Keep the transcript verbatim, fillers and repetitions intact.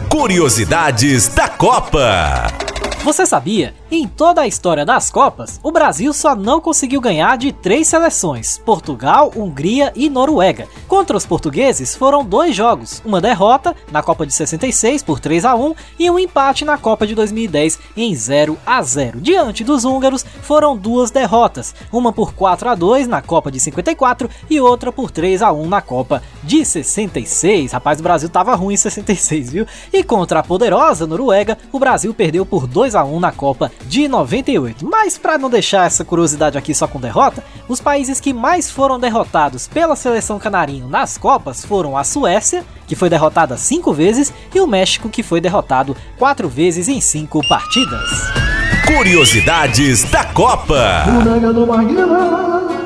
Curiosidades da Copa. Você sabia? Em toda a história das Copas, o Brasil só não conseguiu ganhar de três seleções: Portugal, Hungria e Noruega. Contra os portugueses foram dois jogos, uma derrota na Copa de sessenta e seis por três a um e um empate na Copa de dois mil e dez em zero a zero. Diante dos húngaros foram duas derrotas, uma por quatro a dois na Copa de cinquenta e quatro e outra por três a um na Copa de sessenta e seis. Rapaz, o Brasil tava ruim em sessenta e seis, viu? E contra a poderosa Noruega, o Brasil perdeu por dois a um na Copa de noventa e oito. Mas para não deixar essa curiosidade aqui só com derrota, os países que mais foram derrotados pela seleção canarinho nas Copas foram a Suécia, que foi derrotada cinco vezes, e o México, que foi derrotado quatro vezes em cinco partidas. Curiosidades da Copa.